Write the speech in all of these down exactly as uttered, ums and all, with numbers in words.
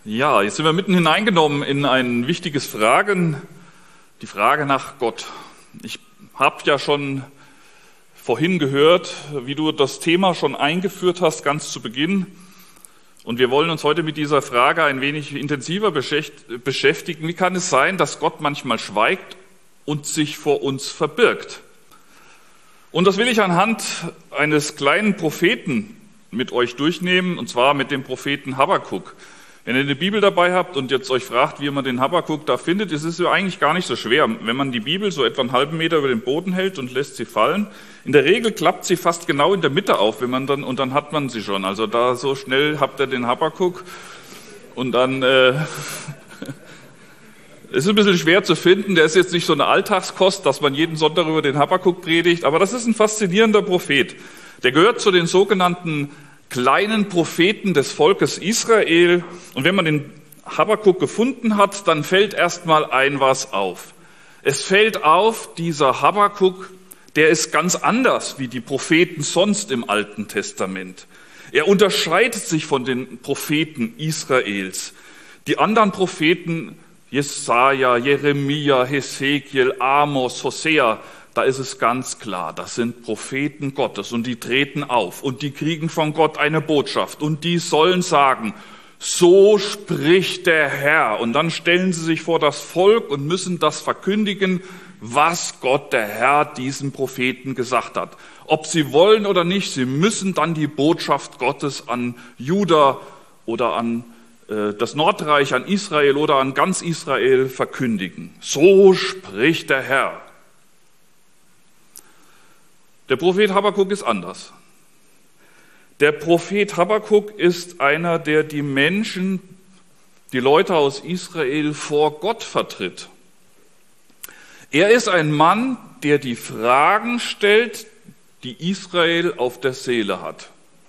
Ja, jetzt sind wir mitten hineingenommen in ein wichtiges Fragen, die Frage nach Gott. Ich habe ja schon vorhin gehört, wie du das Thema schon eingeführt hast, ganz zu Beginn. Und wir wollen uns heute mit dieser Frage ein wenig intensiver beschäftigen. Wie kann es sein, dass Gott manchmal schweigt und sich vor uns verbirgt? Und das will ich anhand eines kleinen Propheten mit euch durchnehmen, und zwar mit dem Propheten Habakuk. Wenn ihr eine Bibel dabei habt und jetzt euch fragt, wie man den Habakuk da findet, ist es ja eigentlich gar nicht so schwer. Wenn man die Bibel so etwa einen halben Meter über den Boden hält und lässt sie fallen, in der Regel klappt sie fast genau in der Mitte auf, wenn man dann und dann hat man sie schon. Also da so schnell habt ihr den Habakuk und dann äh, ist ein bisschen schwer zu finden. Der ist jetzt nicht so eine Alltagskost, dass man jeden Sonntag über den Habakuk predigt, aber das ist ein faszinierender Prophet. Der gehört zu den sogenannten kleinen Propheten des Volkes Israel. Und wenn man den Habakuk gefunden hat, dann fällt erstmal ein was auf. Es fällt auf, dieser Habakuk, der ist ganz anders wie die Propheten sonst im Alten Testament. Er unterscheidet sich von den Propheten Israels. Die anderen Propheten, Jesaja, Jeremia, Hesekiel, Amos, Hosea, da ist es ganz klar, das sind Propheten Gottes und die treten auf und die kriegen von Gott eine Botschaft und die sollen sagen, so spricht der Herr. Und dann stellen sie sich vor das Volk und müssen das verkündigen, was Gott, der Herr, diesen Propheten gesagt hat. Ob sie wollen oder nicht, sie müssen dann die Botschaft Gottes an Juda oder an äh, das Nordreich, an Israel oder an ganz Israel verkündigen. So spricht der Herr. Der Prophet Habakuk ist anders. Der Prophet Habakuk ist einer, der die Menschen, die Leute aus Israel vor Gott vertritt. Er ist ein Mann, der die Fragen stellt, die Israel auf der Seele hat.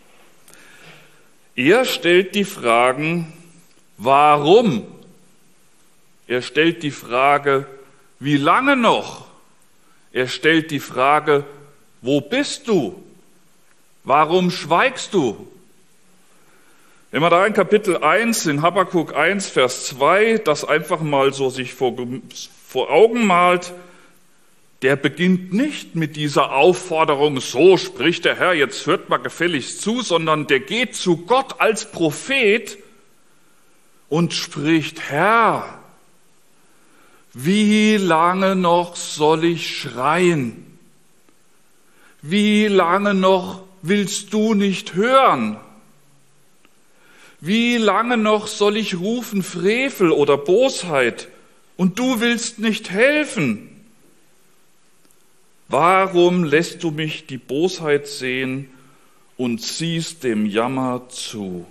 Er stellt die Fragen, warum? Er stellt die Frage, wie lange noch? Er stellt die Frage, wo bist du? Warum schweigst du? Wenn man da in Kapitel eins, in Habakuk eins, Vers zwei, das einfach mal so sich vor, vor Augen malt, der beginnt nicht mit dieser Aufforderung, so spricht der Herr, jetzt hört mal gefälligst zu, sondern der geht zu Gott als Prophet und spricht, Herr, wie lange noch soll ich schreien? Wie lange noch willst du nicht hören? Wie lange noch soll ich rufen Frevel oder Bosheit und du willst nicht helfen? Warum lässt du mich die Bosheit sehen und ziehst dem Jammer zu?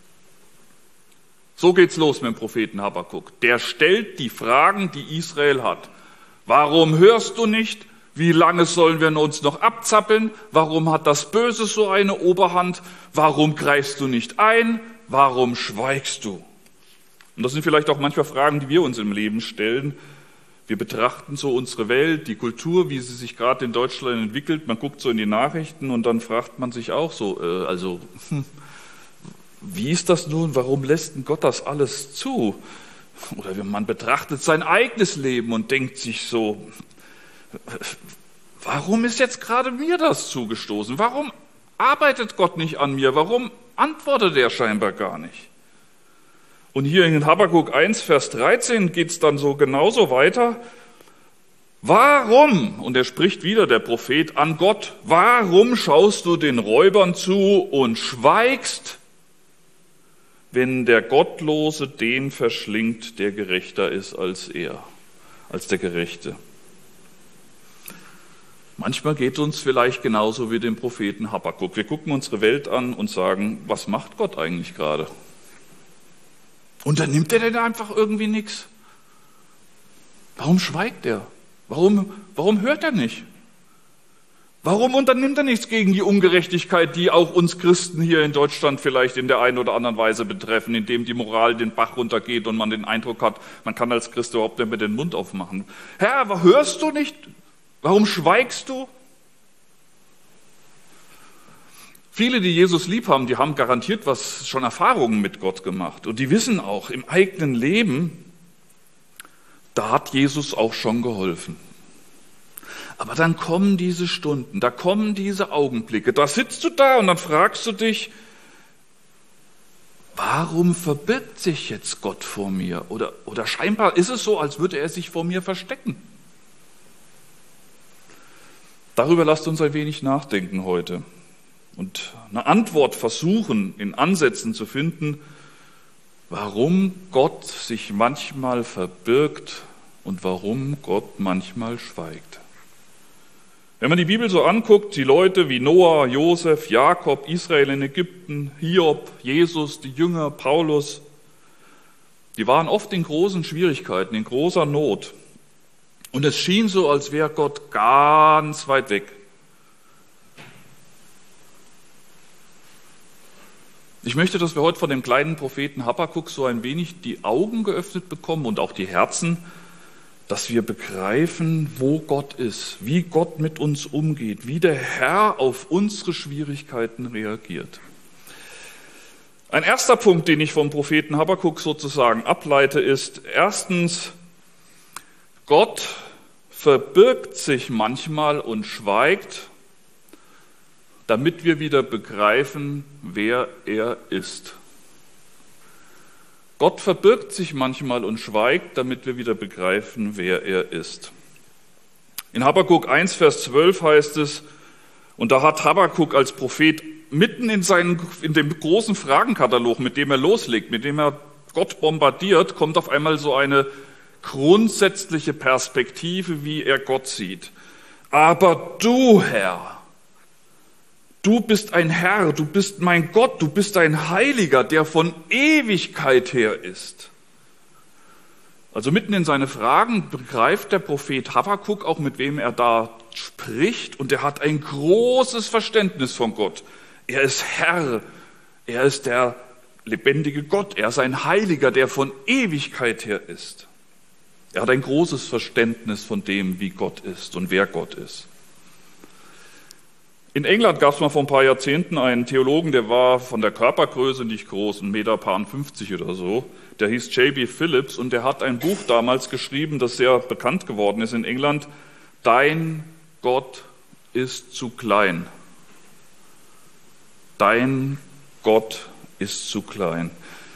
So geht's los mit dem Propheten Habakuk. Der stellt die Fragen, die Israel hat. Warum hörst du nicht? Wie lange sollen wir uns noch abzappeln? Warum hat das Böse so eine Oberhand? Warum greifst du nicht ein? Warum schweigst du? Und das sind vielleicht auch manchmal Fragen, die wir uns im Leben stellen. Wir betrachten so unsere Welt, die Kultur, wie sie sich gerade in Deutschland entwickelt. Man guckt so in die Nachrichten und dann fragt man sich auch so, äh, also, hm, wie ist das nun? Warum lässt denn Gott das alles zu? Oder man betrachtet sein eigenes Leben und denkt sich so, warum ist jetzt gerade mir das zugestoßen? Warum arbeitet Gott nicht an mir? Warum antwortet er scheinbar gar nicht? Und hier in Habakuk eins, Vers dreizehn geht es dann so genauso weiter. Warum, und er spricht wieder der Prophet an Gott, warum schaust du den Räubern zu und schweigst, wenn der Gottlose den verschlingt, der gerechter ist als er, als der Gerechte? Manchmal geht es uns vielleicht genauso wie dem Propheten Habakuk. Wir gucken unsere Welt an und sagen, was macht Gott eigentlich gerade? Unternimmt er denn einfach irgendwie nichts? Warum schweigt er? Warum, warum hört er nicht? Warum unternimmt er nichts gegen die Ungerechtigkeit, die auch uns Christen hier in Deutschland vielleicht in der einen oder anderen Weise betreffen, indem die Moral den Bach runtergeht und man den Eindruck hat, man kann als Christ überhaupt nicht mehr den Mund aufmachen. Herr, aber hörst du nicht? Warum schweigst du? Viele, die Jesus lieb haben, die haben garantiert was schon Erfahrungen mit Gott gemacht. Und die wissen auch, im eigenen Leben, da hat Jesus auch schon geholfen. Aber dann kommen diese Stunden, da kommen diese Augenblicke, da sitzt du da und dann fragst du dich, warum verbirgt sich jetzt Gott vor mir? Oder, oder scheinbar ist es so, als würde er sich vor mir verstecken. Darüber lasst uns ein wenig nachdenken heute und eine Antwort versuchen, in Ansätzen zu finden, warum Gott sich manchmal verbirgt und warum Gott manchmal schweigt. Wenn man die Bibel so anguckt, die Leute wie Noah, Josef, Jakob, Israel in Ägypten, Hiob, Jesus, die Jünger, Paulus, die waren oft in großen Schwierigkeiten, in großer Not. Und es schien so, als wäre Gott ganz weit weg. Ich möchte, dass wir heute von dem kleinen Propheten Habakuk so ein wenig die Augen geöffnet bekommen und auch die Herzen, dass wir begreifen, wo Gott ist, wie Gott mit uns umgeht, wie der Herr auf unsere Schwierigkeiten reagiert. Ein erster Punkt, den ich vom Propheten Habakuk sozusagen ableite, ist erstens, Gott verbirgt sich manchmal und schweigt, damit wir wieder begreifen, wer er ist. Gott verbirgt sich manchmal und schweigt, damit wir wieder begreifen, wer er ist. In Habakuk eins, Vers zwölf heißt es, und da hat Habakuk als Prophet mitten in, seinen, in dem großen Fragenkatalog, mit dem er loslegt, mit dem er Gott bombardiert, kommt auf einmal so eine grundsätzliche Perspektive, wie er Gott sieht. Aber du, Herr, du bist ein Herr, du bist mein Gott, du bist ein Heiliger, der von Ewigkeit her ist. Also mitten in seine Fragen begreift der Prophet Habakuk auch, mit wem er da spricht, und er hat ein großes Verständnis von Gott. Er ist Herr, er ist der lebendige Gott, er ist ein Heiliger, der von Ewigkeit her ist. Er hat ein großes Verständnis von dem, wie Gott ist und wer Gott ist. In England gab es mal vor ein paar Jahrzehnten einen Theologen, der war von der Körpergröße nicht groß, ein Meter paar fünfzig oder so. Der hieß J B Phillips und der hat ein Buch damals geschrieben, das sehr bekannt geworden ist in England. Dein Gott ist zu klein. Dein Gott ist zu klein.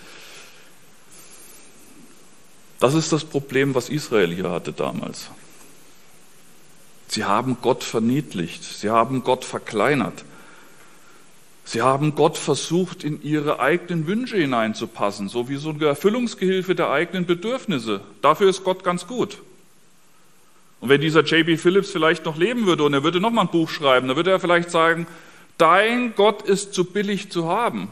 Das ist das Problem, was Israel hier hatte damals. Sie haben Gott verniedlicht, sie haben Gott verkleinert. Sie haben Gott versucht, in ihre eigenen Wünsche hineinzupassen, so wie so eine Erfüllungsgehilfe der eigenen Bedürfnisse. Dafür ist Gott ganz gut. Und wenn dieser J B Phillips vielleicht noch leben würde und er würde noch mal ein Buch schreiben, dann würde er vielleicht sagen, dein Gott ist zu billig zu haben.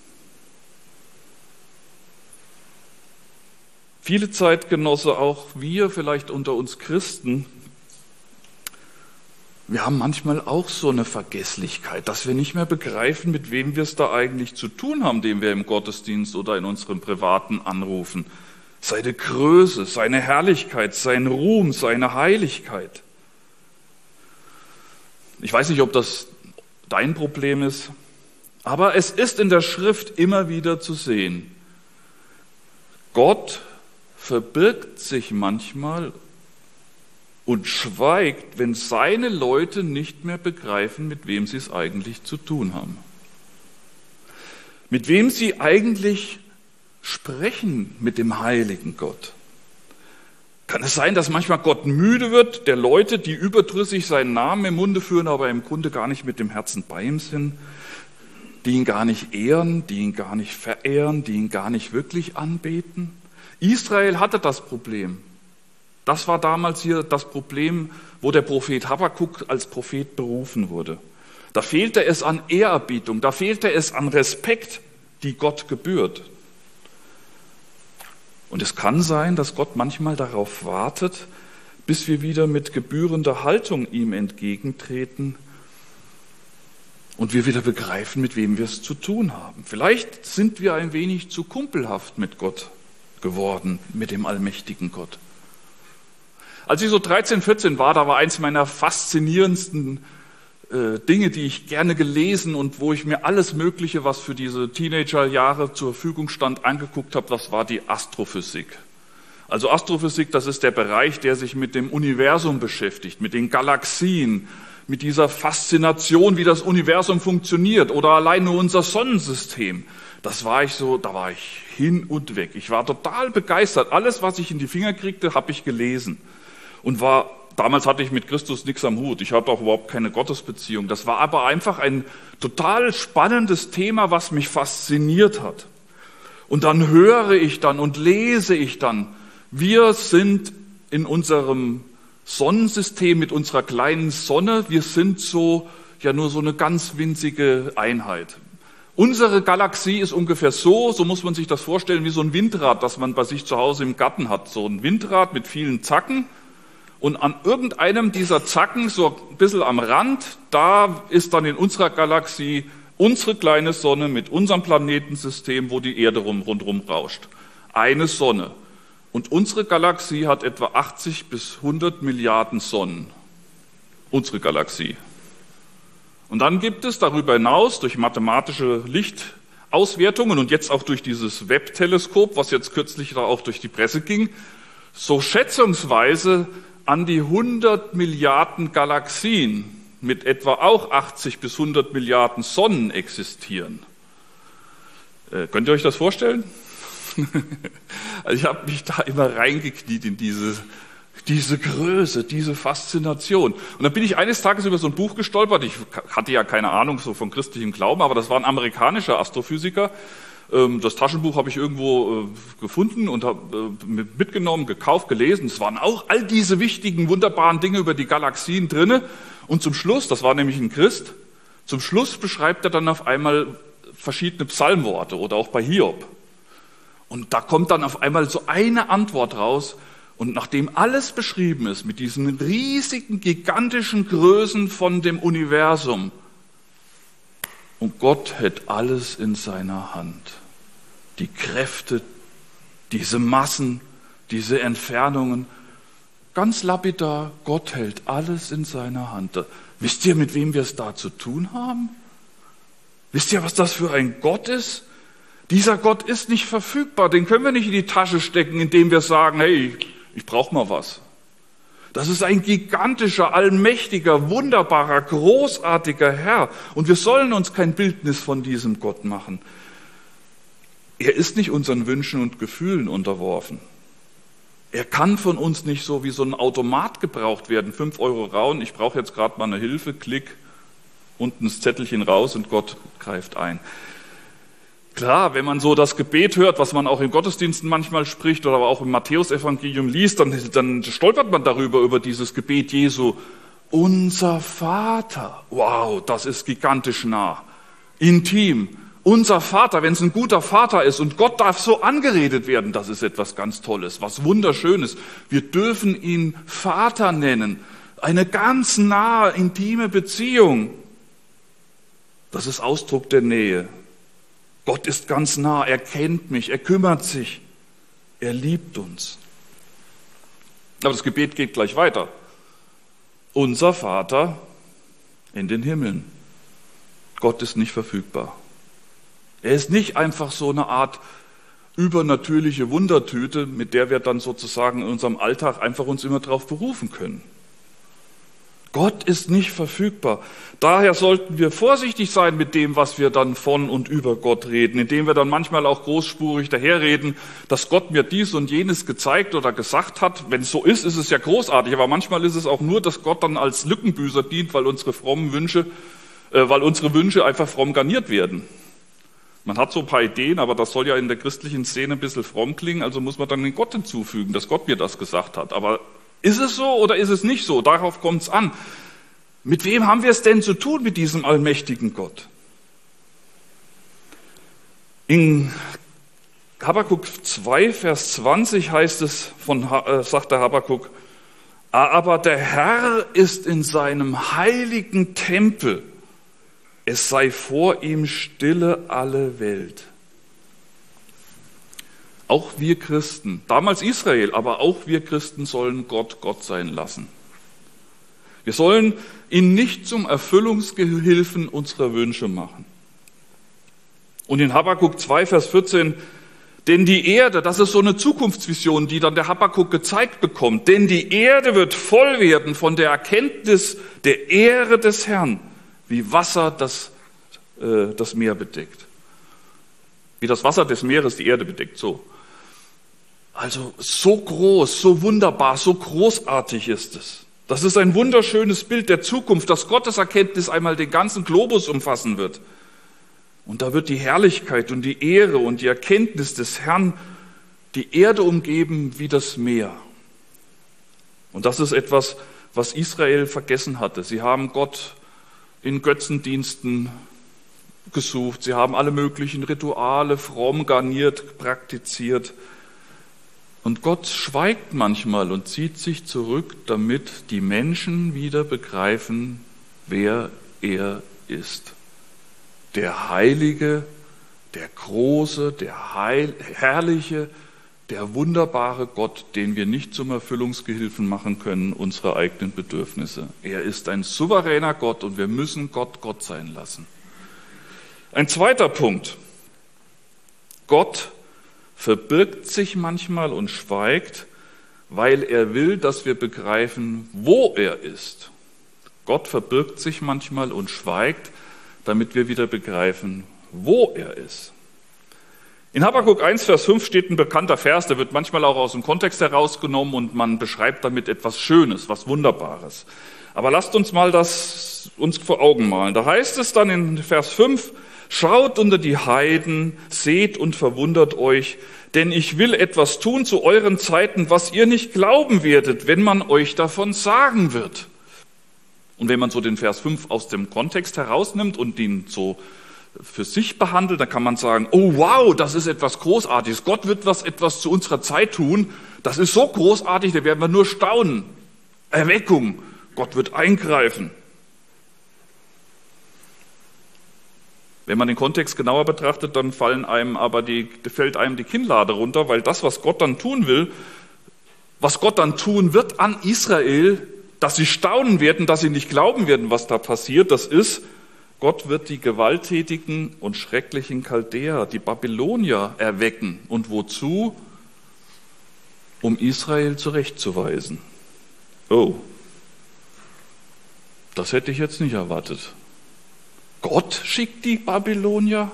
Viele Zeitgenosse, auch wir vielleicht unter uns Christen, wir haben manchmal auch so eine Vergesslichkeit, dass wir nicht mehr begreifen, mit wem wir es da eigentlich zu tun haben, den wir im Gottesdienst oder in unserem Privaten anrufen. Seine Größe, seine Herrlichkeit, sein Ruhm, seine Heiligkeit. Ich weiß nicht, ob das dein Problem ist, aber es ist in der Schrift immer wieder zu sehen. Gott verbirgt sich manchmal und schweigt, wenn seine Leute nicht mehr begreifen, mit wem sie es eigentlich zu tun haben. Mit wem sie eigentlich sprechen, mit dem heiligen Gott. Kann es sein, dass manchmal Gott müde wird, der Leute, die überdrüssig seinen Namen im Munde führen, aber im Grunde gar nicht mit dem Herzen bei ihm sind, die ihn gar nicht ehren, die ihn gar nicht verehren, die ihn gar nicht wirklich anbeten? Israel hatte das Problem. Das war damals hier das Problem, wo der Prophet Habakuk als Prophet berufen wurde. Da fehlte es an Ehrerbietung, da fehlte es an Respekt, die Gott gebührt. Und es kann sein, dass Gott manchmal darauf wartet, bis wir wieder mit gebührender Haltung ihm entgegentreten und wir wieder begreifen, mit wem wir es zu tun haben. Vielleicht sind wir ein wenig zu kumpelhaft mit Gott geworden, mit dem allmächtigen Gott. Als ich so dreizehn, vierzehn war, da war eins meiner faszinierendsten äh, Dinge, die ich gerne gelesen und wo ich mir alles Mögliche, was für diese Teenagerjahre zur Verfügung stand, angeguckt habe, das war die Astrophysik. Also Astrophysik, das ist der Bereich, der sich mit dem Universum beschäftigt, mit den Galaxien, mit dieser Faszination, wie das Universum funktioniert oder allein nur unser Sonnensystem. Das war ich so, da war ich hin und weg. Ich war total begeistert. Alles, was ich in die Finger kriegte, habe ich gelesen. Und war, damals hatte ich mit Christus nichts am Hut. Ich hatte auch überhaupt keine Gottesbeziehung. Das war aber einfach ein total spannendes Thema, was mich fasziniert hat. Und dann höre ich dann und lese ich dann, wir sind in unserem Sonnensystem mit unserer kleinen Sonne, wir sind so, ja nur so eine ganz winzige Einheit. Unsere Galaxie ist ungefähr so, so muss man sich das vorstellen, wie so ein Windrad, das man bei sich zu Hause im Garten hat. So ein Windrad mit vielen Zacken und an irgendeinem dieser Zacken, so ein bisschen am Rand, da ist dann in unserer Galaxie unsere kleine Sonne mit unserem Planetensystem, wo die Erde rum, rundherum rauscht. Eine Sonne. Und unsere Galaxie hat etwa achtzig bis hundert Milliarden Sonnen. Unsere Galaxie. Und dann gibt es darüber hinaus durch mathematische Lichtauswertungen und jetzt auch durch dieses Webb-Teleskop, was jetzt kürzlich da auch durch die Presse ging, so schätzungsweise an die hundert Milliarden Galaxien mit etwa auch achtzig bis hundert Milliarden Sonnen existieren. Äh, könnt ihr euch das vorstellen? Also ich habe mich da immer reingekniet in diese, diese Größe, diese Faszination. Und dann bin ich eines Tages über so ein Buch gestolpert. Ich hatte ja keine Ahnung so von christlichem Glauben, aber das war ein amerikanischer Astrophysiker. Das Taschenbuch habe ich irgendwo gefunden und habe mitgenommen, gekauft, gelesen. Es waren auch all diese wichtigen, wunderbaren Dinge über die Galaxien drinne. Und zum Schluss, das war nämlich ein Christ, zum Schluss beschreibt er dann auf einmal verschiedene Psalmworte oder auch bei Hiob. Und da kommt dann auf einmal so eine Antwort raus. Und nachdem alles beschrieben ist, mit diesen riesigen, gigantischen Größen von dem Universum, und Gott hält alles in seiner Hand. Die Kräfte, diese Massen, diese Entfernungen. Ganz lapidar, Gott hält alles in seiner Hand. Wisst ihr, mit wem wir es da zu tun haben? Wisst ihr, was das für ein Gott ist? Dieser Gott ist nicht verfügbar, den können wir nicht in die Tasche stecken, indem wir sagen, hey, ich brauche mal was. Das ist ein gigantischer, allmächtiger, wunderbarer, großartiger Herr. Und wir sollen uns kein Bildnis von diesem Gott machen. Er ist nicht unseren Wünschen und Gefühlen unterworfen. Er kann von uns nicht so wie so ein Automat gebraucht werden. Fünf Euro rauen, ich brauche jetzt gerade mal eine Hilfe, klick, unten das Zettelchen raus und Gott greift ein. Klar, wenn man so das Gebet hört, was man auch in Gottesdiensten manchmal spricht oder auch im Matthäusevangelium liest, dann, dann stolpert man darüber, über dieses Gebet Jesu. Unser Vater, wow, das ist gigantisch nah, intim. Unser Vater, wenn es ein guter Vater ist und Gott darf so angeredet werden, das ist etwas ganz Tolles, was Wunderschönes. Wir dürfen ihn Vater nennen, eine ganz nahe, intime Beziehung. Das ist Ausdruck der Nähe. Gott ist ganz nah, er kennt mich, er kümmert sich, er liebt uns. Aber das Gebet geht gleich weiter. Unser Vater in den Himmeln. Gott ist nicht verfügbar. Er ist nicht einfach so eine Art übernatürliche Wundertüte, mit der wir dann sozusagen in unserem Alltag einfach uns immer drauf berufen können. Gott ist nicht verfügbar. Daher sollten wir vorsichtig sein mit dem, was wir dann von und über Gott reden, indem wir dann manchmal auch großspurig daherreden, dass Gott mir dies und jenes gezeigt oder gesagt hat. Wenn es so ist, ist es ja großartig, aber manchmal ist es auch nur, dass Gott dann als Lückenbüßer dient, weil unsere frommen Wünsche, äh, weil unsere Wünsche einfach fromm garniert werden. Man hat so ein paar Ideen, aber das soll ja in der christlichen Szene ein bisschen fromm klingen, also muss man dann den Gott hinzufügen, dass Gott mir das gesagt hat. Aber ist es so oder ist es nicht so? Darauf kommt es an. Mit wem haben wir es denn zu tun, mit diesem allmächtigen Gott? In Habakuk zwei, Vers zwanzig heißt es, von, äh, sagt der Habakuk, aber der Herr ist in seinem heiligen Tempel, es sei vor ihm stille alle Welt. Auch wir Christen, damals Israel, aber auch wir Christen sollen Gott Gott sein lassen. Wir sollen ihn nicht zum Erfüllungsgehilfen unserer Wünsche machen. Und in Habakuk zwei, Vers vierzehn, denn die Erde, das ist so eine Zukunftsvision, die dann der Habakuk gezeigt bekommt, denn die Erde wird voll werden von der Erkenntnis der Ehre des Herrn, wie Wasser das, äh, das Meer bedeckt. Wie das Wasser des Meeres die Erde bedeckt, so. Also so groß, so wunderbar, so großartig ist es. Das ist ein wunderschönes Bild der Zukunft, dass Gottes Erkenntnis einmal den ganzen Globus umfassen wird. Und da wird die Herrlichkeit und die Ehre und die Erkenntnis des Herrn die Erde umgeben wie das Meer. Und das ist etwas, was Israel vergessen hatte. Sie haben Gott in Götzendiensten gesucht. Sie haben alle möglichen Rituale fromm garniert, praktiziert. Und Gott schweigt manchmal und zieht sich zurück, damit die Menschen wieder begreifen, wer er ist. Der Heilige, der Große, der Heil, Herrliche, der wunderbare Gott, den wir nicht zum Erfüllungsgehilfen machen können, unsere eigenen Bedürfnisse. Er ist ein souveräner Gott und wir müssen Gott Gott sein lassen. Ein zweiter Punkt. Gott verbirgt sich manchmal und schweigt, weil er will, dass wir begreifen, wo er ist. Gott verbirgt sich manchmal und schweigt, damit wir wieder begreifen, wo er ist. In Habakuk eins, Vers fünf steht ein bekannter Vers, der wird manchmal auch aus dem Kontext herausgenommen und man beschreibt damit etwas Schönes, was Wunderbares. Aber lasst uns mal das uns vor Augen malen. Da heißt es dann in Vers fünf, schaut unter die Heiden, seht und verwundert euch, denn ich will etwas tun zu euren Zeiten, was ihr nicht glauben werdet, wenn man euch davon sagen wird. Und wenn man so den Vers fünf aus dem Kontext herausnimmt und ihn so für sich behandelt, dann kann man sagen, oh wow, das ist etwas Großartiges. Gott wird was etwas zu unserer Zeit tun. Das ist so großartig, da werden wir nur staunen. Erweckung, Gott wird eingreifen. Wenn man den Kontext genauer betrachtet, dann fallen einem aber die, fällt einem die Kinnlade runter, weil das, was Gott dann tun will, was Gott dann tun wird an Israel, dass sie staunen werden, dass sie nicht glauben werden, was da passiert, das ist, Gott wird die gewalttätigen und schrecklichen Chaldäer, die Babylonier erwecken. Und wozu? Um Israel zurechtzuweisen. Oh, das hätte ich jetzt nicht erwartet. Gott schickt die Babylonier?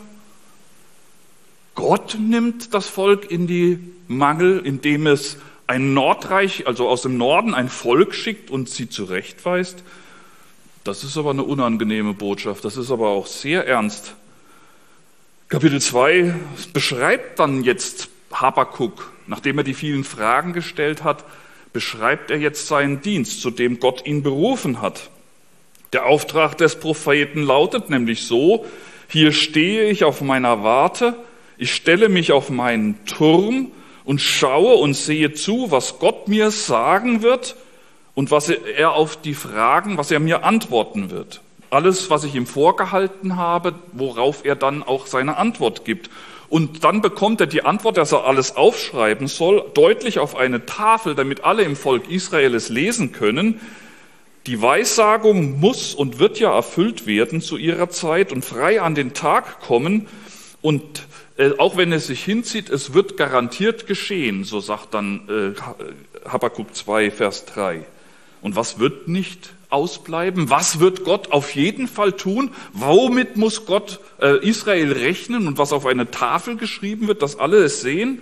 Gott nimmt das Volk in die Mangel, indem es ein Nordreich, also aus dem Norden, ein Volk schickt und sie zurechtweist? Das ist aber eine unangenehme Botschaft, das ist aber auch sehr ernst. Kapitel zwei beschreibt dann jetzt Habakuk, nachdem er die vielen Fragen gestellt hat, beschreibt er jetzt seinen Dienst, zu dem Gott ihn berufen hat. Der Auftrag des Propheten lautet nämlich so, hier stehe ich auf meiner Warte, ich stelle mich auf meinen Turm und schaue und sehe zu, was Gott mir sagen wird und was er auf die Fragen, was er mir antworten wird. Alles, was ich ihm vorgehalten habe, worauf er dann auch seine Antwort gibt. Und dann bekommt er die Antwort, dass er alles aufschreiben soll, deutlich auf eine Tafel, damit alle im Volk Israel es lesen können. Die Weissagung muss und wird ja erfüllt werden zu ihrer Zeit und frei an den Tag kommen. Und äh, auch wenn es sich hinzieht, es wird garantiert geschehen, so sagt dann äh, Habakuk zwei, Vers drei. Und was wird nicht ausbleiben? Was wird Gott auf jeden Fall tun? Womit muss Gott äh, Israel rechnen und was auf eine Tafel geschrieben wird, dass alle es sehen?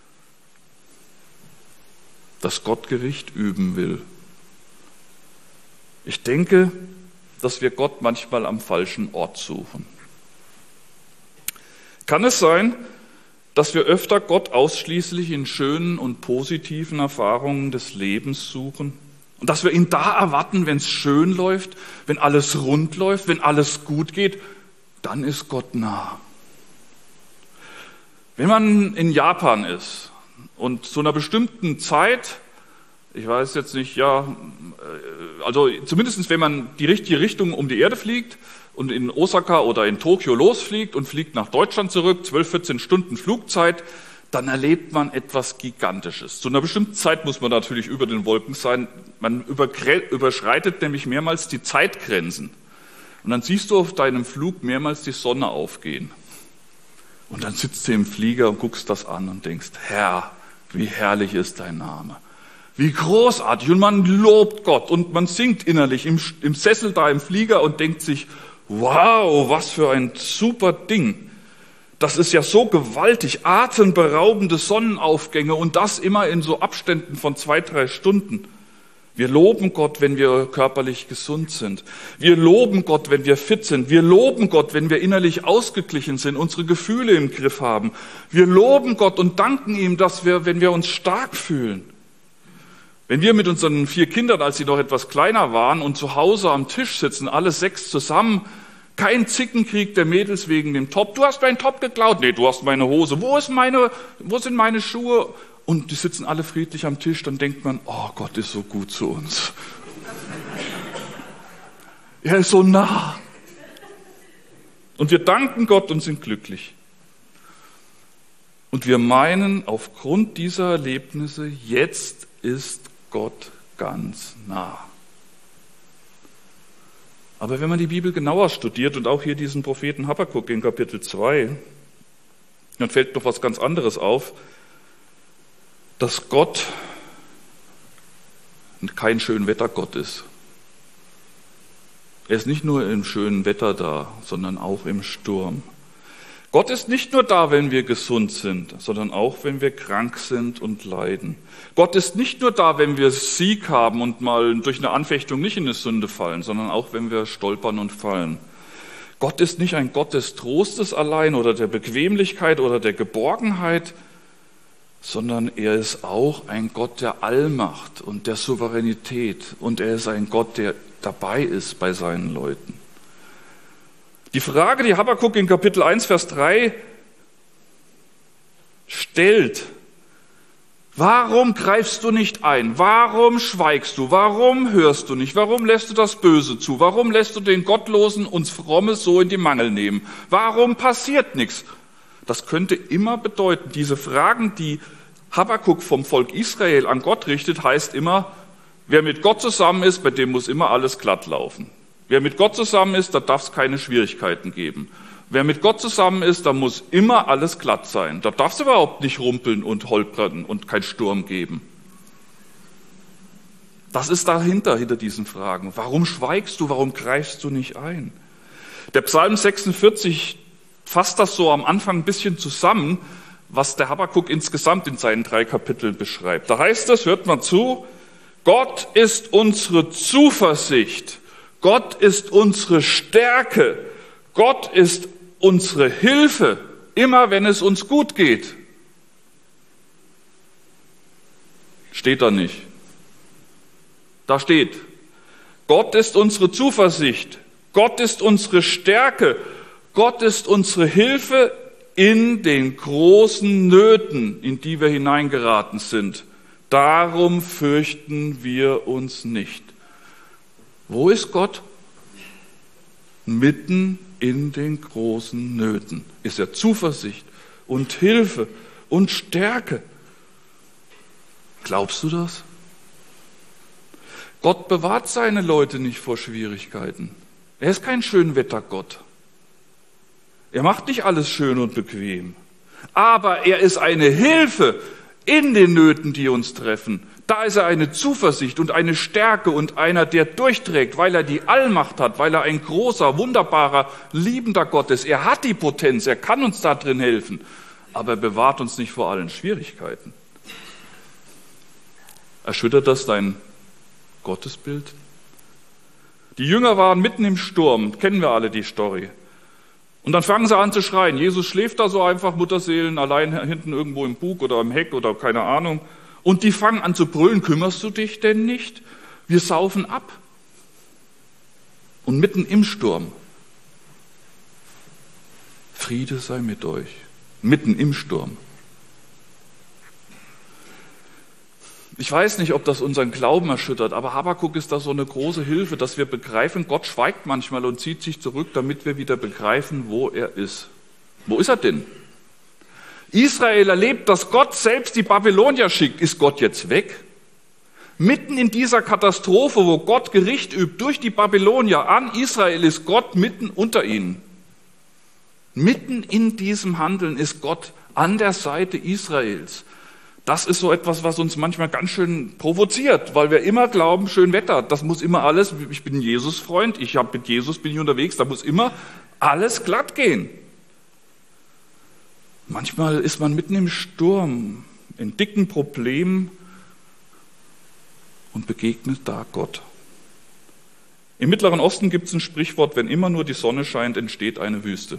Dass Gott Gericht üben will. Ich denke, dass wir Gott manchmal am falschen Ort suchen. Kann es sein, dass wir öfter Gott ausschließlich in schönen und positiven Erfahrungen des Lebens suchen? Und dass wir ihn da erwarten, wenn es schön läuft, wenn alles rund läuft, wenn alles gut geht, dann ist Gott nah. Wenn man in Japan ist und zu einer bestimmten Zeit, ich weiß jetzt nicht, ja, also zumindest wenn man die richtige Richtung um die Erde fliegt und in Osaka oder in Tokio losfliegt und fliegt nach Deutschland zurück, zwölf, vierzehn Stunden Flugzeit, dann erlebt man etwas Gigantisches. Zu einer bestimmten Zeit muss man natürlich über den Wolken sein. Man überschreitet nämlich mehrmals die Zeitgrenzen. Und dann siehst du auf deinem Flug mehrmals die Sonne aufgehen. Und dann sitzt du im Flieger und guckst das an und denkst, Herr, wie herrlich ist dein Name. Wie großartig. Und man lobt Gott und man singt innerlich im, im Sessel da im Flieger und denkt sich, wow, was für ein super Ding. Das ist ja so gewaltig, atemberaubende Sonnenaufgänge und das immer in so Abständen von zwei, drei Stunden. Wir loben Gott, wenn wir körperlich gesund sind. Wir loben Gott, wenn wir fit sind. Wir loben Gott, wenn wir innerlich ausgeglichen sind, unsere Gefühle im Griff haben. Wir loben Gott und danken ihm, dass wir, wenn wir uns stark fühlen. Wenn wir mit unseren vier Kindern, als sie noch etwas kleiner waren und zu Hause am Tisch sitzen, alle sechs zusammen, kein Zickenkrieg der Mädels wegen dem Top. Du hast meinen Top geklaut. Nee, du hast meine Hose. Wo ist meine, wo sind meine Schuhe? Und die sitzen alle friedlich am Tisch, dann denkt man, oh, Gott ist so gut zu uns. Er ist so nah. Und wir danken Gott und sind glücklich. Und wir meinen, aufgrund dieser Erlebnisse, jetzt ist Gott ganz nah. Aber wenn man die Bibel genauer studiert und auch hier diesen Propheten Habakuk in Kapitel zwei, dann fällt noch was ganz anderes auf, dass Gott kein Schönwettergott ist. Er ist nicht nur im schönen Wetter da, sondern auch im Sturm. Gott ist nicht nur da, wenn wir gesund sind, sondern auch, wenn wir krank sind und leiden. Gott ist nicht nur da, wenn wir Sieg haben und mal durch eine Anfechtung nicht in eine Sünde fallen, sondern auch, wenn wir stolpern und fallen. Gott ist nicht ein Gott des Trostes allein oder der Bequemlichkeit oder der Geborgenheit, sondern er ist auch ein Gott der Allmacht und der Souveränität. Und er ist ein Gott, der dabei ist bei seinen Leuten. Die Frage, die Habakuk in Kapitel eins, Vers drei stellt, warum greifst du nicht ein? Warum schweigst du? Warum hörst du nicht? Warum lässt du das Böse zu? Warum lässt du den Gottlosen uns Fromme so in die Mangel nehmen? Warum passiert nichts? Das könnte immer bedeuten, diese Fragen, die Habakuk vom Volk Israel an Gott richtet, heißt immer, wer mit Gott zusammen ist, bei dem muss immer alles glatt laufen. Wer mit Gott zusammen ist, da darf es keine Schwierigkeiten geben. Wer mit Gott zusammen ist, da muss immer alles glatt sein. Da darf es überhaupt nicht rumpeln und holpern und kein Sturm geben. Das ist dahinter, hinter diesen Fragen. Warum schweigst du? Warum greifst du nicht ein? Der Psalm sechsundvierzig fasst das so am Anfang ein bisschen zusammen, was der Habakuk insgesamt in seinen drei Kapiteln beschreibt. Da heißt es, hört mal zu, Gott ist unsere Zuversicht, Gott ist unsere Stärke, Gott ist unsere Hilfe, immer wenn es uns gut geht. Steht da nicht. Da steht, Gott ist unsere Zuversicht, Gott ist unsere Stärke, Gott ist unsere Hilfe in den großen Nöten, in die wir hineingeraten sind. Darum fürchten wir uns nicht. Wo ist Gott? Mitten in den großen Nöten ist er Zuversicht und Hilfe und Stärke. Glaubst du das? Gott bewahrt seine Leute nicht vor Schwierigkeiten. Er ist kein Schönwettergott. Er macht nicht alles schön und bequem. Aber er ist eine Hilfe in den Nöten, die uns treffen. Da ist er eine Zuversicht und eine Stärke und einer, der durchträgt, weil er die Allmacht hat, weil er ein großer, wunderbarer, liebender Gott ist. Er hat die Potenz, er kann uns da drin helfen, aber er bewahrt uns nicht vor allen Schwierigkeiten. Erschüttert das dein Gottesbild? Die Jünger waren mitten im Sturm, kennen wir alle die Story. Und dann fangen sie an zu schreien. Jesus schläft da so einfach, Mutterseelen, allein hinten irgendwo im Bug oder im Heck oder keine Ahnung. Und die fangen an zu brüllen, kümmerst du dich denn nicht? Wir saufen ab. Und mitten im Sturm. Friede sei mit euch. Mitten im Sturm. Ich weiß nicht, ob das unseren Glauben erschüttert, aber Habakuk ist da so eine große Hilfe, dass wir begreifen, Gott schweigt manchmal und zieht sich zurück, damit wir wieder begreifen, wo er ist. Wo ist er denn? Israel erlebt, dass Gott selbst die Babylonier schickt. Ist Gott jetzt weg? Mitten in dieser Katastrophe, wo Gott Gericht übt durch die Babylonier an Israel, ist Gott mitten unter ihnen. Mitten in diesem Handeln ist Gott an der Seite Israels. Das ist so etwas, was uns manchmal ganz schön provoziert, weil wir immer glauben, schön Wetter, das muss immer alles, ich bin ein Jesus-Freund, ich habe mit Jesus bin ich unterwegs, da muss immer alles glatt gehen. Manchmal ist man mitten im Sturm, in dicken Problemen und begegnet da Gott. Im Mittleren Osten gibt es ein Sprichwort, wenn immer nur die Sonne scheint, entsteht eine Wüste.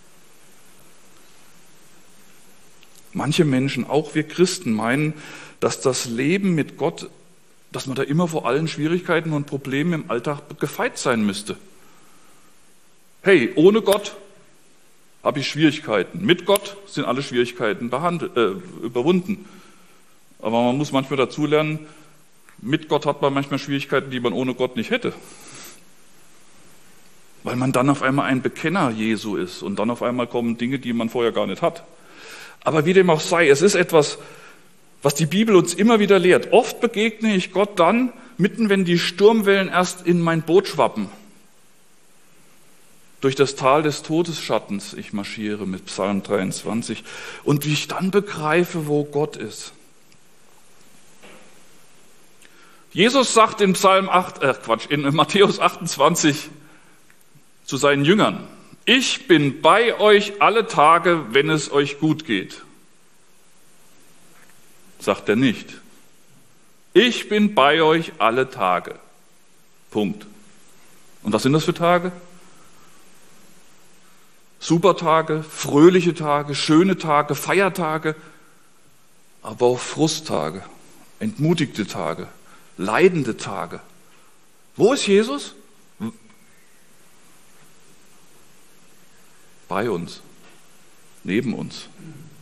Manche Menschen, auch wir Christen, meinen, dass das Leben mit Gott, dass man da immer vor allen Schwierigkeiten und Problemen im Alltag gefeit sein müsste. Hey, ohne Gott habe ich Schwierigkeiten. Mit Gott sind alle Schwierigkeiten behandelt, äh, überwunden. Aber man muss manchmal dazulernen, mit Gott hat man manchmal Schwierigkeiten, die man ohne Gott nicht hätte. Weil man dann auf einmal ein Bekenner Jesu ist und dann auf einmal kommen Dinge, die man vorher gar nicht hat. Aber wie dem auch sei, es ist etwas, was die Bibel uns immer wieder lehrt. Oft begegne ich Gott dann, mitten wenn die Sturmwellen erst in mein Boot schwappen. Durch das Tal des Todesschattens ich marschiere mit Psalm dreiundzwanzig und wie ich dann begreife, wo Gott ist. Jesus sagt in Psalm acht, äh Quatsch, in Matthäus achtundzwanzig zu seinen Jüngern: Ich bin bei euch alle Tage, wenn es euch gut geht. Sagt er nicht. Ich bin bei euch alle Tage. Punkt. Und was sind das für Tage? Supertage, fröhliche Tage, schöne Tage, Feiertage, aber auch Frusttage, entmutigte Tage, leidende Tage. Wo ist Jesus? Bei uns, neben uns.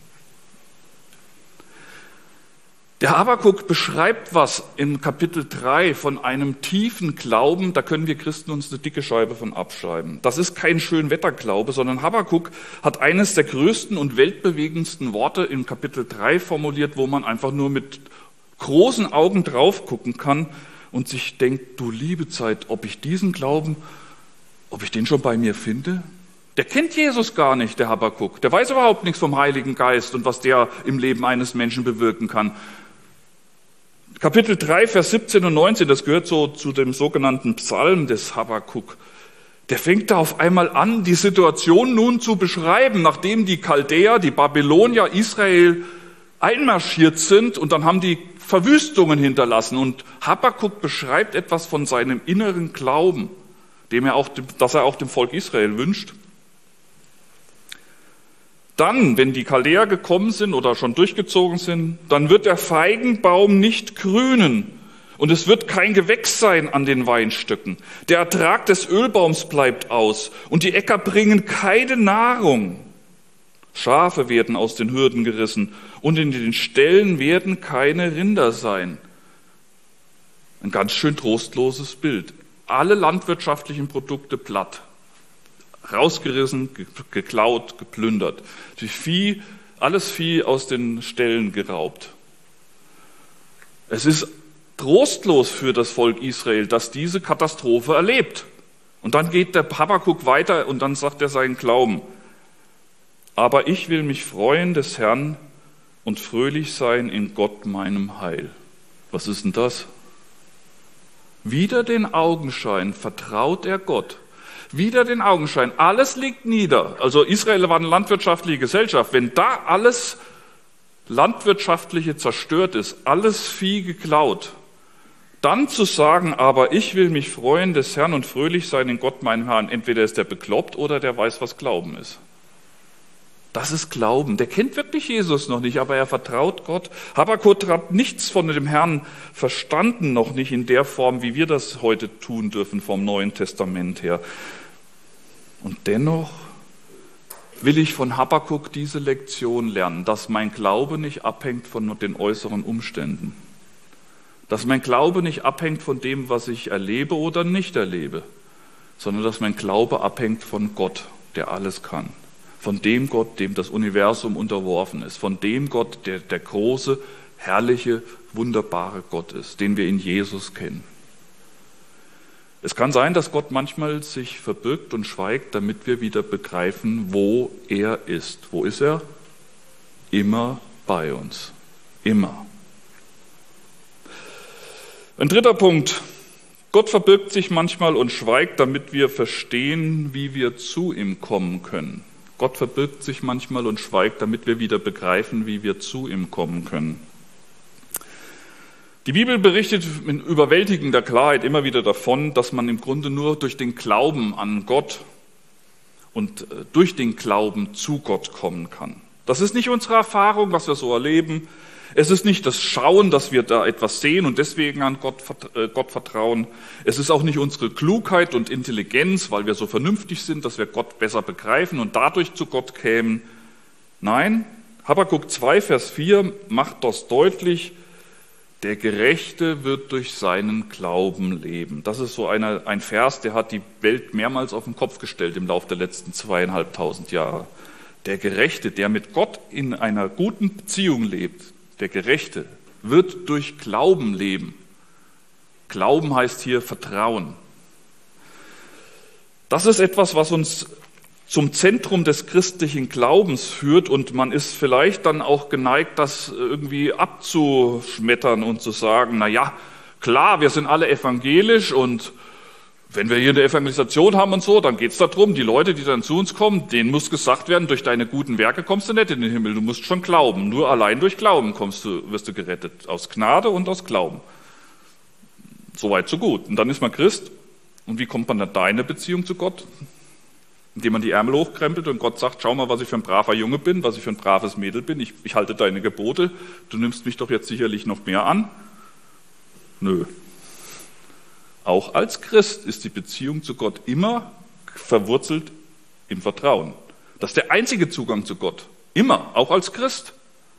Der Habakuk beschreibt was im Kapitel drei von einem tiefen Glauben, da können wir Christen uns eine dicke Scheibe von abschreiben. Das ist kein Schönwetterglaube, sondern Habakuk hat eines der größten und weltbewegendsten Worte im Kapitel drei formuliert, wo man einfach nur mit großen Augen drauf gucken kann und sich denkt, du liebe Zeit, ob ich diesen Glauben, ob ich den schon bei mir finde? Der kennt Jesus gar nicht, der Habakuk. Der weiß überhaupt nichts vom Heiligen Geist und was der im Leben eines Menschen bewirken kann. Kapitel drei, Vers siebzehn und neunzehn, das gehört so zu dem sogenannten Psalm des Habakuk. Der fängt da auf einmal an, die Situation nun zu beschreiben, nachdem die Chaldäer, die Babylonier, Israel einmarschiert sind und dann haben die Verwüstungen hinterlassen. Und Habakuk beschreibt etwas von seinem inneren Glauben, dem er auch, das er auch dem Volk Israel wünscht. Dann, wenn die Chaldäer gekommen sind oder schon durchgezogen sind, dann wird der Feigenbaum nicht grünen und es wird kein Gewächs sein an den Weinstöcken. Der Ertrag des Ölbaums bleibt aus und die Äcker bringen keine Nahrung. Schafe werden aus den Hürden gerissen und in den Ställen werden keine Rinder sein. Ein ganz schön trostloses Bild. Alle landwirtschaftlichen Produkte platt. Rausgerissen, geklaut, geplündert. Die Vieh, alles Vieh aus den Ställen geraubt. Es ist trostlos für das Volk Israel, dass diese Katastrophe erlebt. Und dann geht der Habakuk weiter und dann sagt er seinen Glauben. Aber ich will mich freuen des Herrn und fröhlich sein in Gott meinem Heil. Was ist denn das? Wider den Augenschein vertraut er Gott. Wieder den Augenschein. Alles liegt nieder. Also Israel war eine landwirtschaftliche Gesellschaft. Wenn da alles Landwirtschaftliche zerstört ist, alles Vieh geklaut, dann zu sagen, aber ich will mich freuen des Herrn und fröhlich sein in Gott meinem Herrn. Entweder ist der bekloppt oder der weiß, was Glauben ist. Das ist Glauben. Der kennt wirklich Jesus noch nicht, aber er vertraut Gott. Habakuk hat nichts von dem Herrn verstanden, noch nicht in der Form, wie wir das heute tun dürfen vom Neuen Testament her. Und dennoch will ich von Habakuk diese Lektion lernen, dass mein Glaube nicht abhängt von den äußeren Umständen. Dass mein Glaube nicht abhängt von dem, was ich erlebe oder nicht erlebe, sondern dass mein Glaube abhängt von Gott, der alles kann. Von dem Gott, dem das Universum unterworfen ist. Von dem Gott, der der große, herrliche, wunderbare Gott ist, den wir in Jesus kennen. Es kann sein, dass Gott manchmal sich verbirgt und schweigt, damit wir wieder begreifen, wo er ist. Wo ist er? Immer bei uns. Immer. Ein dritter Punkt. Gott verbirgt sich manchmal und schweigt, damit wir verstehen, wie wir zu ihm kommen können. Gott verbirgt sich manchmal und schweigt, damit wir wieder begreifen, wie wir zu ihm kommen können. Die Bibel berichtet in überwältigender Klarheit immer wieder davon, dass man im Grunde nur durch den Glauben an Gott und durch den Glauben zu Gott kommen kann. Das ist nicht unsere Erfahrung, was wir so erleben. Es ist nicht das Schauen, dass wir da etwas sehen und deswegen an Gott, äh, Gott vertrauen. Es ist auch nicht unsere Klugheit und Intelligenz, weil wir so vernünftig sind, dass wir Gott besser begreifen und dadurch zu Gott kämen. Nein, Habakuk zwei, Vers vier macht das deutlich. Der Gerechte wird durch seinen Glauben leben. Das ist so eine, ein Vers, der hat die Welt mehrmals auf den Kopf gestellt im Laufe der letzten zweieinhalbtausend Jahre. Der Gerechte, der mit Gott in einer guten Beziehung lebt, der Gerechte wird durch Glauben leben. Glauben heißt hier Vertrauen. Das ist etwas, was uns zum Zentrum des christlichen Glaubens führt und man ist vielleicht dann auch geneigt, das irgendwie abzuschmettern und zu sagen, na ja, klar, wir sind alle evangelisch und wenn wir hier eine Evangelisation haben und so, dann geht es darum, die Leute, die dann zu uns kommen, denen muss gesagt werden, durch deine guten Werke kommst du nicht in den Himmel, du musst schon glauben. Nur allein durch Glauben kommst du, wirst du gerettet, aus Gnade und aus Glauben. Soweit, so gut. Und dann ist man Christ. Und wie kommt man dann da in eine Beziehung zu Gott? Indem man die Ärmel hochkrempelt und Gott sagt, schau mal, was ich für ein braver Junge bin, was ich für ein braves Mädel bin, ich, ich halte deine Gebote, du nimmst mich doch jetzt sicherlich noch mehr an. Nö. Auch als Christ ist die Beziehung zu Gott immer verwurzelt im Vertrauen. Das ist der einzige Zugang zu Gott. Immer, auch als Christ.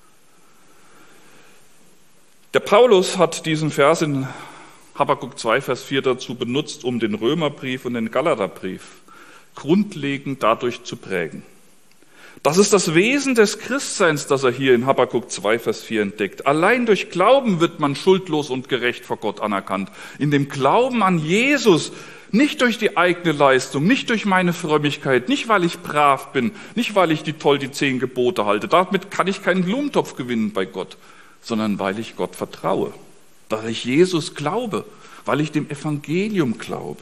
Der Paulus hat diesen Vers in Habakuk zwei, Vers vier dazu benutzt, um den Römerbrief und den Galaterbrief grundlegend dadurch zu prägen. Das ist das Wesen des Christseins, das er hier in Habakuk zwei, Vers vier entdeckt. Allein durch Glauben wird man schuldlos und gerecht vor Gott anerkannt. In dem Glauben an Jesus, nicht durch die eigene Leistung, nicht durch meine Frömmigkeit, nicht weil ich brav bin, nicht weil ich die toll die zehn Gebote halte. Damit kann ich keinen Blumentopf gewinnen bei Gott, sondern weil ich Gott vertraue, weil ich Jesus glaube, weil ich dem Evangelium glaube.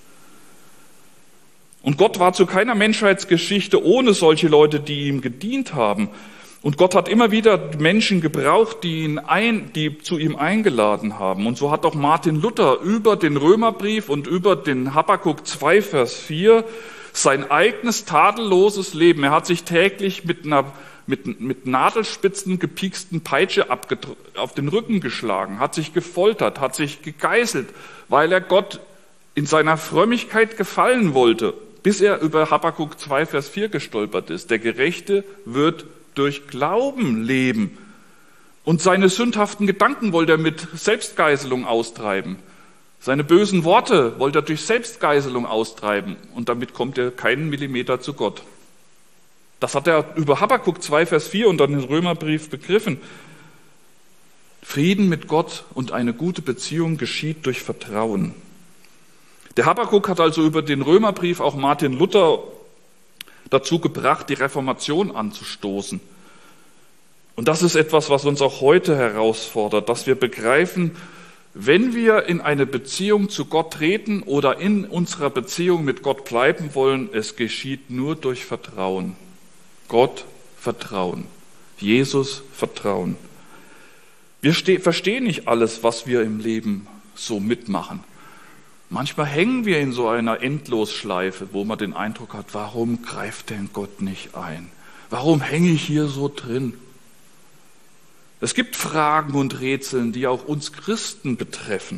Und Gott war zu keiner Menschheitsgeschichte ohne solche Leute, die ihm gedient haben. Und Gott hat immer wieder Menschen gebraucht, die ihn ein, die zu ihm eingeladen haben. Und so hat auch Martin Luther über den Römerbrief und über den Habakuk zwei, Vers vier sein eigenes tadelloses Leben. Er hat sich täglich mit einer mit, mit Nadelspitzen gepieksten Peitsche auf den Rücken geschlagen, hat sich gefoltert, hat sich gegeißelt, weil er Gott in seiner Frömmigkeit gefallen wollte, bis er über Habakuk zwei, Vers vier gestolpert ist. Der Gerechte wird durch Glauben leben. Und seine sündhaften Gedanken wollte er mit Selbstgeißelung austreiben. Seine bösen Worte wollte er durch Selbstgeißelung austreiben. Und damit kommt er keinen Millimeter zu Gott. Das hat er über Habakuk zwei, Vers vier und dann den Römerbrief begriffen. Frieden mit Gott und eine gute Beziehung geschieht durch Vertrauen. Der Habakuk hat also über den Römerbrief auch Martin Luther dazu gebracht, die Reformation anzustoßen. Und das ist etwas, was uns auch heute herausfordert, dass wir begreifen, wenn wir in eine Beziehung zu Gott treten oder in unserer Beziehung mit Gott bleiben wollen, es geschieht nur durch Vertrauen. Gott Vertrauen, Jesus Vertrauen. Wir ste- verstehen nicht alles, was wir im Leben so mitmachen. Manchmal hängen wir in so einer Endlosschleife, wo man den Eindruck hat, warum greift denn Gott nicht ein? Warum hänge ich hier so drin? Es gibt Fragen und Rätseln, die auch uns Christen betreffen.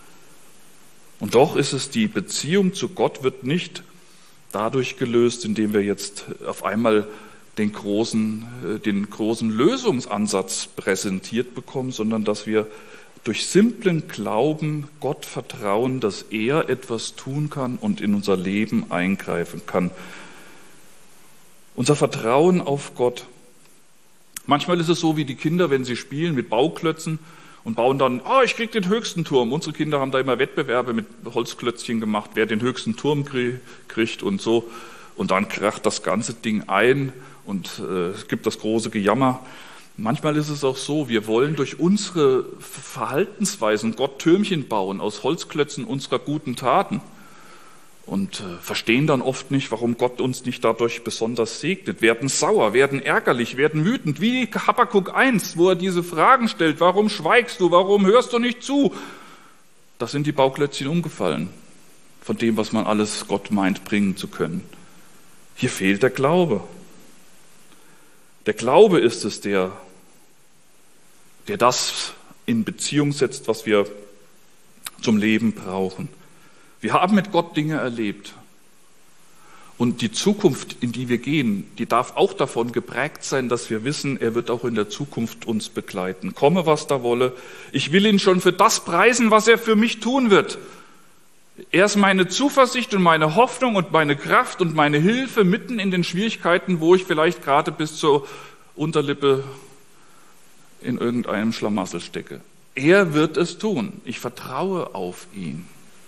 Und doch ist es, die Beziehung zu Gott wird nicht dadurch gelöst, indem wir jetzt auf einmal den großen, den großen Lösungsansatz präsentiert bekommen, sondern dass wir durch simplen Glauben Gott vertrauen, dass er etwas tun kann und in unser Leben eingreifen kann. Unser Vertrauen auf Gott. Manchmal ist es so wie die Kinder, wenn sie spielen mit Bauklötzen und bauen dann, oh, ich krieg den höchsten Turm. Unsere Kinder haben da immer Wettbewerbe mit Holzklötzchen gemacht, wer den höchsten Turm kriegt und so. Und dann kracht das ganze Ding ein und äh, es gibt das große Gejammer. Manchmal ist es auch so, wir wollen durch unsere Verhaltensweisen Gott Türmchen bauen aus Holzklötzen unserer guten Taten und äh, verstehen dann oft nicht, warum Gott uns nicht dadurch besonders segnet, werden sauer, werden ärgerlich, werden wütend, wie Habakuk eins, wo er diese Fragen stellt, warum schweigst du, warum hörst du nicht zu? Da sind die Bauklötzchen umgefallen von dem, was man alles Gott meint, bringen zu können. Hier fehlt der Glaube. Der Glaube ist es, der, der das in Beziehung setzt, was wir zum Leben brauchen. Wir haben mit Gott Dinge erlebt. Und die Zukunft, in die wir gehen, die darf auch davon geprägt sein, dass wir wissen, er wird auch in der Zukunft uns begleiten. Komme, was da wolle. Ich will ihn schon für das preisen, was er für mich tun wird. Er ist meine Zuversicht und meine Hoffnung und meine Kraft und meine Hilfe mitten in den Schwierigkeiten, wo ich vielleicht gerade bis zur Unterlippe in irgendeinem Schlamassel stecke. Er wird es tun. Ich vertraue auf ihn.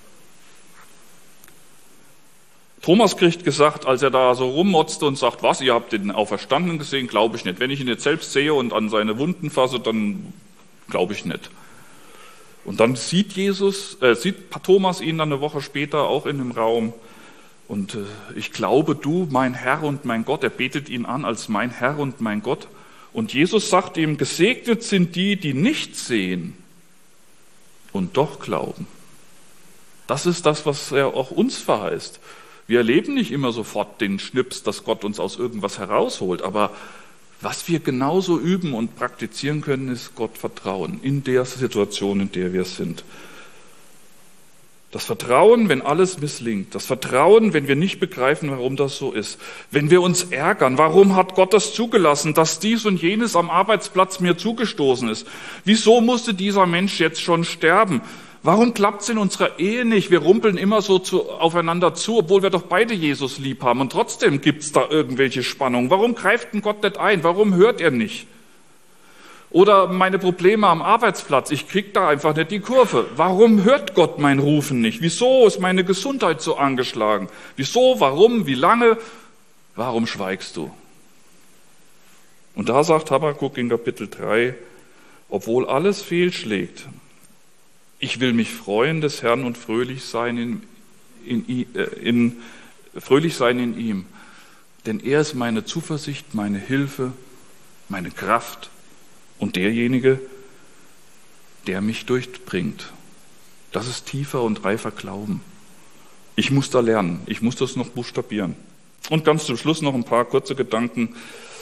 Thomas kriegt gesagt, als er da so rummotzte und sagt, was, ihr habt den Auferstandenen gesehen? Glaube ich nicht. Wenn ich ihn jetzt selbst sehe und an seine Wunden fasse, dann glaube ich nicht. Und dann sieht Jesus, äh, sieht Thomas ihn dann eine Woche später auch in dem Raum. Und äh, ich glaube, du, mein Herr und mein Gott. Er betet ihn an als mein Herr und mein Gott. Und Jesus sagt ihm, gesegnet sind die, die nicht sehen und doch glauben. Das ist das, was er auch uns verheißt. Wir erleben nicht immer sofort den Schnips, dass Gott uns aus irgendwas herausholt, aber was wir genauso üben und praktizieren können, ist Gott vertrauen in der Situation, in der wir sind. Das Vertrauen, wenn alles misslingt. Das Vertrauen, wenn wir nicht begreifen, warum das so ist. Wenn wir uns ärgern, warum hat Gott das zugelassen, dass dies und jenes am Arbeitsplatz mir zugestoßen ist? Wieso musste dieser Mensch jetzt schon sterben? Warum klappt es in unserer Ehe nicht? Wir rumpeln immer so zu, aufeinander zu, obwohl wir doch beide Jesus lieb haben. Und trotzdem gibt es da irgendwelche Spannungen. Warum greift denn Gott nicht ein? Warum hört er nicht? Oder meine Probleme am Arbeitsplatz. Ich kriege da einfach nicht die Kurve. Warum hört Gott mein Rufen nicht? Wieso ist meine Gesundheit so angeschlagen? Wieso? Warum? Wie lange? Warum schweigst du? Und da sagt Habakuk in Kapitel drei, obwohl alles fehlschlägt, ich will mich freuen des Herrn und fröhlich sein in, in, in, fröhlich sein in ihm. Denn er ist meine Zuversicht, meine Hilfe, meine Kraft und derjenige, der mich durchbringt. Das ist tiefer und reifer Glauben. Ich muss da lernen, ich muss das noch buchstabieren. Und ganz zum Schluss noch ein paar kurze Gedanken.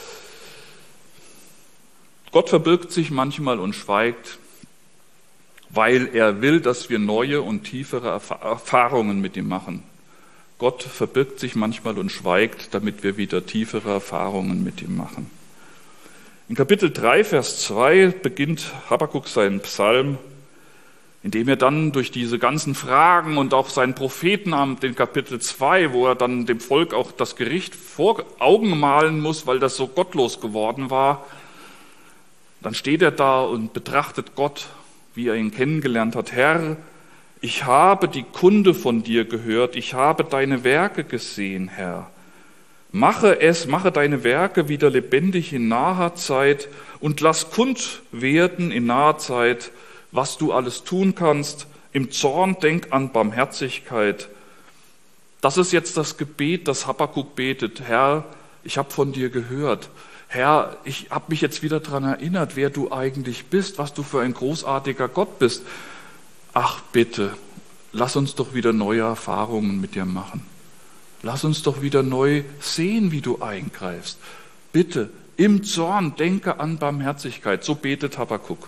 Gott verbirgt sich manchmal und schweigt, weil er will, dass wir neue und tiefere Erfahrungen mit ihm machen. Gott verbirgt sich manchmal und schweigt, damit wir wieder tiefere Erfahrungen mit ihm machen. In Kapitel drei, Vers zwei beginnt Habakuk seinen Psalm, indem er dann durch diese ganzen Fragen und auch seinen Prophetenamt in Kapitel zwei, wo er dann dem Volk auch das Gericht vor Augen malen muss, weil das so gottlos geworden war, dann steht er da und betrachtet Gott, wie er ihn kennengelernt hat. Herr, ich habe die Kunde von dir gehört, ich habe deine Werke gesehen, Herr. Mache es, mache deine Werke wieder lebendig in naher Zeit und lass kund werden in naher Zeit, was du alles tun kannst. Im Zorn denk an Barmherzigkeit. Das ist jetzt das Gebet, das Habakuk betet. Herr, ich habe von dir gehört. Herr, ich habe mich jetzt wieder daran erinnert, wer du eigentlich bist, was du für ein großartiger Gott bist. Ach bitte, lass uns doch wieder neue Erfahrungen mit dir machen. Lass uns doch wieder neu sehen, wie du eingreifst. Bitte, im Zorn denke an Barmherzigkeit. So betet Habakuk.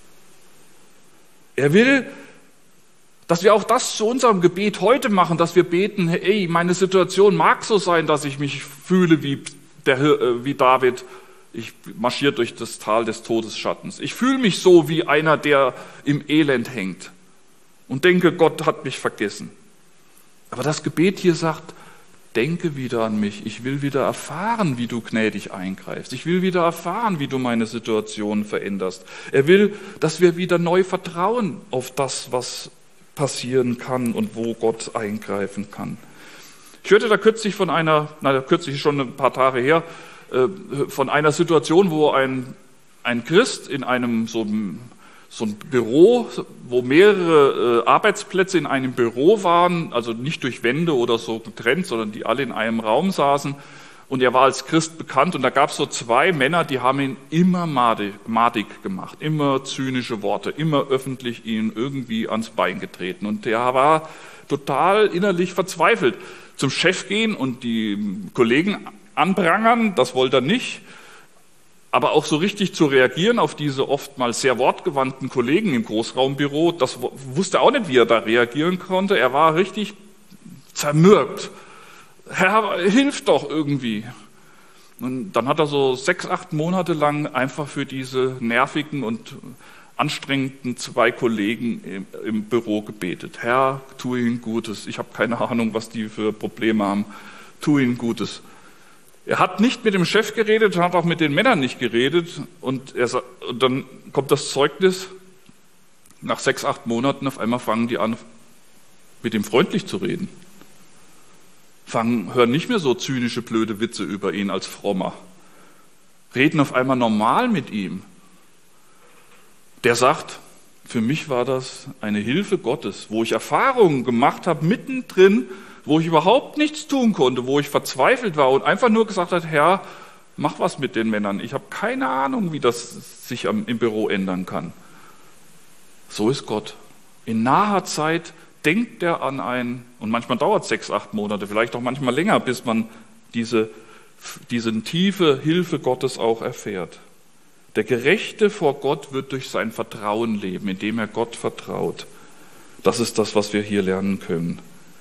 Er will, dass wir auch das zu unserem Gebet heute machen, dass wir beten, hey, meine Situation mag so sein, dass ich mich fühle wie Der, wie David, ich marschiere durch das Tal des Todesschattens. Ich fühle mich so wie einer, der im Elend hängt und denke, Gott hat mich vergessen. Aber das Gebet hier sagt, denke wieder an mich. Ich will wieder erfahren, wie du gnädig eingreifst. Ich will wieder erfahren, wie du meine Situation veränderst. Er will, dass wir wieder neu vertrauen auf das, was passieren kann und wo Gott eingreifen kann. Ich hörte da kürzlich von einer, na, kürzlich schon ein paar Tage her, äh, von einer Situation, wo ein, ein Christ in einem so, so ein Büro, wo mehrere äh, Arbeitsplätze in einem Büro waren, also nicht durch Wände oder so getrennt, sondern die alle in einem Raum saßen. Und er war als Christ bekannt und da gab es so zwei Männer, die haben ihn immer madig gemacht, immer zynische Worte, immer öffentlich ihn irgendwie ans Bein getreten. Und der war total innerlich verzweifelt. Zum Chef gehen und die Kollegen anprangern, das wollte er nicht. Aber auch so richtig zu reagieren auf diese oftmals sehr wortgewandten Kollegen im Großraumbüro, das wusste er auch nicht, wie er da reagieren konnte. Er war richtig zermürbt. Herr, hilf doch irgendwie. Und dann hat er so sechs, acht Monate lang einfach für diese nervigen und anstrengenden zwei Kollegen im, im Büro gebetet. Herr, tu ihnen Gutes. Ich habe keine Ahnung, was die für Probleme haben. Tu ihnen Gutes. Er hat nicht mit dem Chef geredet, hat auch mit den Männern nicht geredet. Und, er, und dann kommt das Zeugnis. Nach sechs, acht Monaten auf einmal fangen die an, mit ihm freundlich zu reden. Fangen, hören nicht mehr so zynische, blöde Witze über ihn als Frommer. Reden auf einmal normal mit ihm. Der sagt, für mich war das eine Hilfe Gottes, wo ich Erfahrungen gemacht habe, mittendrin, wo ich überhaupt nichts tun konnte, wo ich verzweifelt war und einfach nur gesagt hat, Herr, mach was mit den Männern. Ich habe keine Ahnung, wie das sich im Büro ändern kann. So ist Gott. In naher Zeit denkt er an einen, und manchmal dauert es sechs, acht Monate, vielleicht auch manchmal länger, bis man diese, diese tiefe Hilfe Gottes auch erfährt. Der Gerechte vor Gott wird durch sein Vertrauen leben, indem er Gott vertraut. Das ist das, was wir hier lernen können.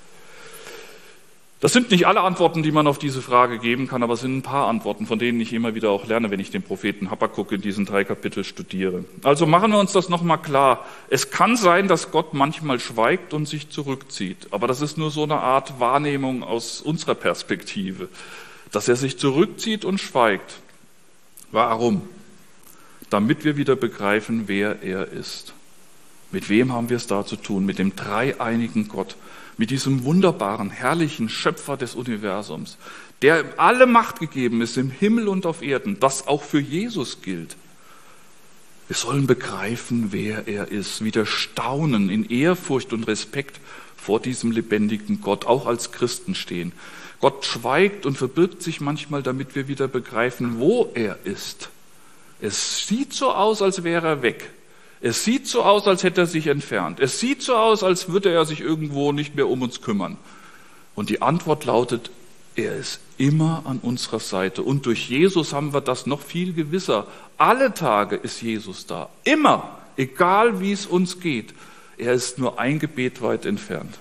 Das sind nicht alle Antworten, die man auf diese Frage geben kann, aber es sind ein paar Antworten, von denen ich immer wieder auch lerne, wenn ich den Propheten Habakuk in diesen drei Kapiteln studiere. Also machen wir uns das nochmal klar. Es kann sein, dass Gott manchmal schweigt und sich zurückzieht, aber das ist nur so eine Art Wahrnehmung aus unserer Perspektive, dass er sich zurückzieht und schweigt. Warum? Damit wir wieder begreifen, wer er ist. Mit wem haben wir es da zu tun? Mit dem dreieinigen Gott, mit diesem wunderbaren, herrlichen Schöpfer des Universums, der alle Macht gegeben ist im Himmel und auf Erden, das auch für Jesus gilt. Wir sollen begreifen, wer er ist, wieder staunen, in Ehrfurcht und Respekt vor diesem lebendigen Gott, auch als Christen stehen. Gott schweigt und verbirgt sich manchmal, damit wir wieder begreifen, wo er ist. Es sieht so aus, als wäre er weg. Es sieht so aus, als hätte er sich entfernt. Es sieht so aus, als würde er sich irgendwo nicht mehr um uns kümmern. Und die Antwort lautet, er ist immer an unserer Seite. Und durch Jesus haben wir das noch viel gewisser. Alle Tage ist Jesus da. Immer, egal wie es uns geht. Er ist nur ein Gebet weit entfernt.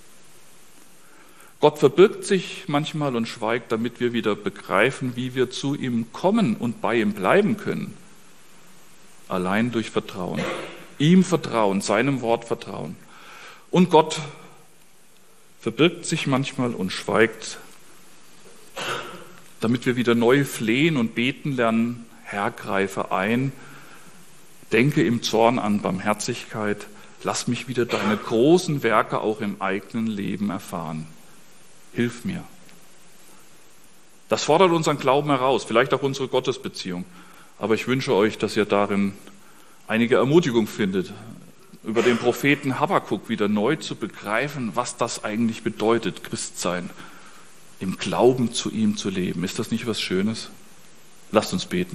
Gott verbirgt sich manchmal und schweigt, damit wir wieder begreifen, wie wir zu ihm kommen und bei ihm bleiben können. Allein durch Vertrauen. Ihm vertrauen, seinem Wort vertrauen. Und Gott verbirgt sich manchmal und schweigt, damit wir wieder neu flehen und beten lernen. Herr, greife ein, denke im Zorn an Barmherzigkeit, lass mich wieder deine großen Werke auch im eigenen Leben erfahren. Hilf mir. Das fordert unseren Glauben heraus, vielleicht auch unsere Gottesbeziehung. Aber ich wünsche euch, dass ihr darin einige Ermutigung findet, über den Propheten Habakuk wieder neu zu begreifen, was das eigentlich bedeutet, Christsein, im Glauben zu ihm zu leben. Ist das nicht was Schönes? Lasst uns beten.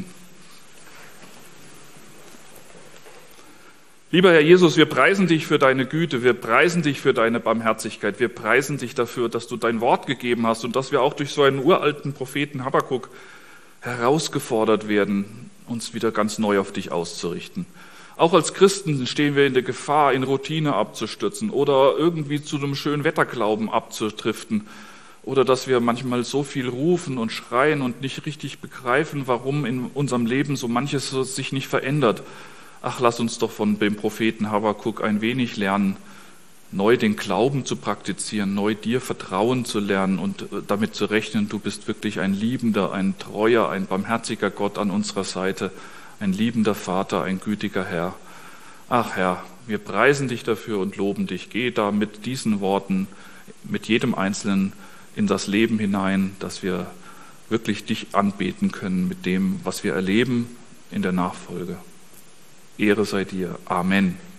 Lieber Herr Jesus, wir preisen dich für deine Güte, wir preisen dich für deine Barmherzigkeit, wir preisen dich dafür, dass du dein Wort gegeben hast und dass wir auch durch so einen uralten Propheten Habakuk herausgefordert werden, uns wieder ganz neu auf dich auszurichten. Auch als Christen stehen wir in der Gefahr, in Routine abzustürzen oder irgendwie zu einem schönen Wetterglauben abzudriften oder dass wir manchmal so viel rufen und schreien und nicht richtig begreifen, warum in unserem Leben so manches sich nicht verändert. Ach, lass uns doch von dem Propheten Habakuk ein wenig lernen, neu den Glauben zu praktizieren, neu dir Vertrauen zu lernen und damit zu rechnen, du bist wirklich ein liebender, ein treuer, ein barmherziger Gott an unserer Seite, ein liebender Vater, ein gütiger Herr. Ach Herr, wir preisen dich dafür und loben dich. Geh da mit diesen Worten, mit jedem Einzelnen in das Leben hinein, dass wir wirklich dich anbeten können mit dem, was wir erleben in der Nachfolge. Ehre sei dir. Amen.